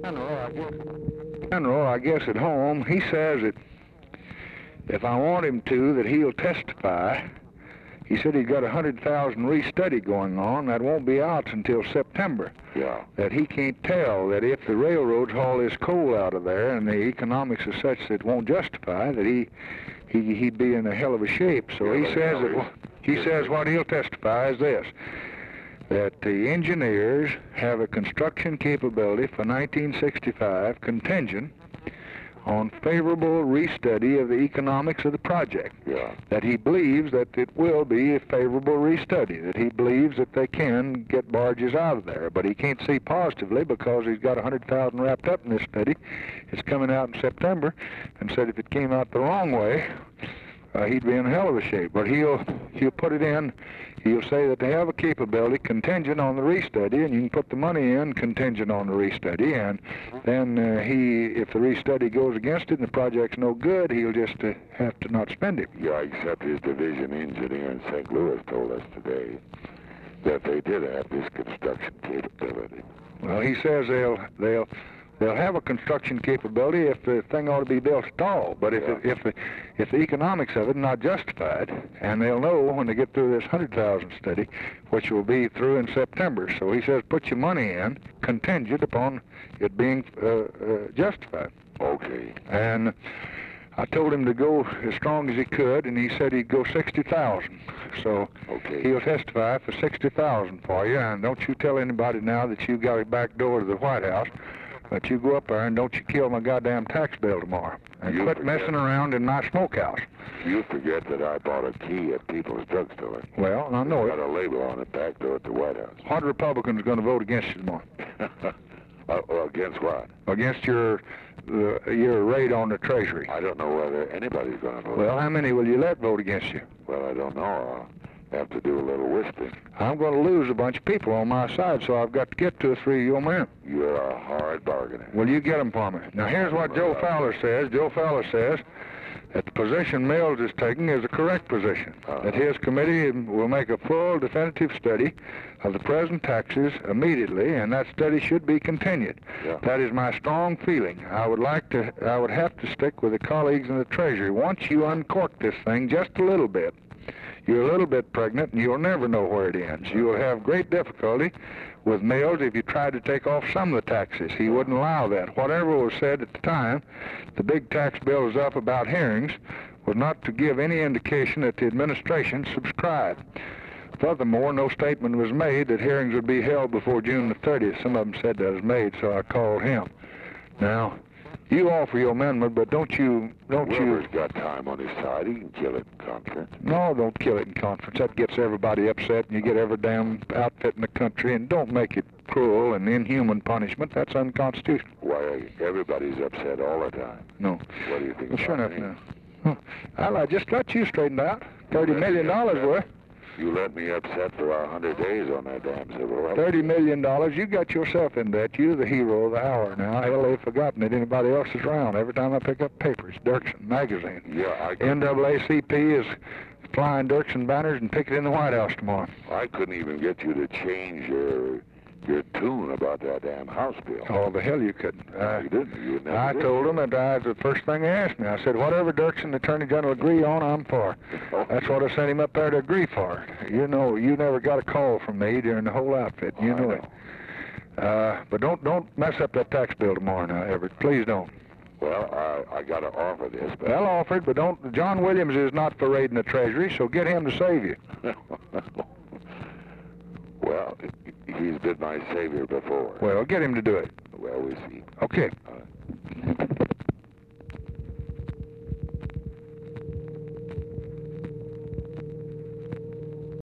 General, I guess at home, he says that if I want him to, that he'll testify. He said he's got 100,000 restudy going on. That won't be out until September. Yeah. That he can't tell that if the railroads haul this coal out of there and the economics are such that it won't justify, that he'd be in a hell of a shape. So he says that he says what he'll testify is this: that the engineers have a construction capability for 1965 contingent on favorable restudy of the economics of the project. Yeah. That he believes that it will be a favorable restudy, that he believes that they can get barges out of there, but he can't see positively because he's got 100,000 wrapped up in this study. It's coming out in September, and said if it came out the wrong way, he'd be in a hell of a shape. But he'll put it in. He'll say that they have a capability contingent on the restudy, and you can put the money in contingent on the restudy, and then if the restudy goes against it and the project's no good, he'll just have to not spend it. Yeah, except his division engineer in St. Louis told us today that they did have this construction capability. Well, he says they'll have a construction capability if the thing ought to be built at all. But if the economics of it are not justified, and they'll know when they get through this 100,000 study, which will be through in September. So he says put your money in contingent upon it being justified. Okay. And I told him to go as strong as he could, and he said he'd go 60,000. So he'll testify for 60,000 for you. And don't you tell anybody now that you got a back door to the White House. But you go up there and don't you kill my goddamn tax bill tomorrow. And quit messing around in my smokehouse. You forget that I bought a key at People's Drugstore. Well, I know it. Got a label on it, back door at the White House. What Republican's going to vote against you tomorrow? Against what? Against your raid on the Treasury. I don't know whether anybody's going to vote. Well, how many will you let vote against you? Well, I don't know. I'll have to do a little whispering. I'm going to lose a bunch of people on my side, so I've got to get 2 or 3 of your men. You're a hard bargainer. Well, you get them for me. Now, here's what Joe Fowler says. Joe Fowler says that the position Mills is taking is a correct position. That his committee will make a full definitive study of the present taxes immediately, and that study should be continued. Yeah. That is my strong feeling. I would have to stick with the colleagues in the Treasury. Once you uncork this thing just a little bit, you're a little bit pregnant, and you'll never know where it ends. You will have great difficulty with Mills if you tried to take off some of the taxes. He wouldn't allow that. Whatever was said at the time, the big tax bill is up about hearings, was not to give any indication that the administration subscribed. Furthermore, no statement was made that hearings would be held before June the 30th. Some of them said that was made, so I called him. Now, you offer your amendment, but don't you... Whoever's got time on his side, he can kill it in conference. No, don't kill it in conference. That gets everybody upset, and you get every damn outfit in the country, and don't make it cruel and inhuman punishment. That's unconstitutional. Why, everybody's upset all the time. No. What do you think Well, sure about enough, me? no. Well, I just got you straightened out. $30 million worth. You let me upset for 100 days on that damn civil rights. $30 million. You got yourself in debt. You're the hero of the hour now. Hell, they've forgotten that anybody else is around. Every time I pick up papers, Dirksen magazine. Yeah, NAACP is flying Dirksen banners and pick it in the White House tomorrow. I couldn't even get you to change your tune about that damn House bill. Oh, the hell you couldn't. You didn't. You never I did. told them that the first thing they asked me. I said, whatever Dirksen, the Attorney General, agree on, I'm for. That's what I sent him up there to agree for. You know, you never got a call from me during the whole outfit. You know it. But don't mess up that tax bill tomorrow now, Everett. Please don't. Well, I got to offer this. But Well, offer it, but don't. John Williams is not for raiding the Treasury, so get him to save you. Well, he's been my savior before. Well, get him to do it. Well, we see. Okay.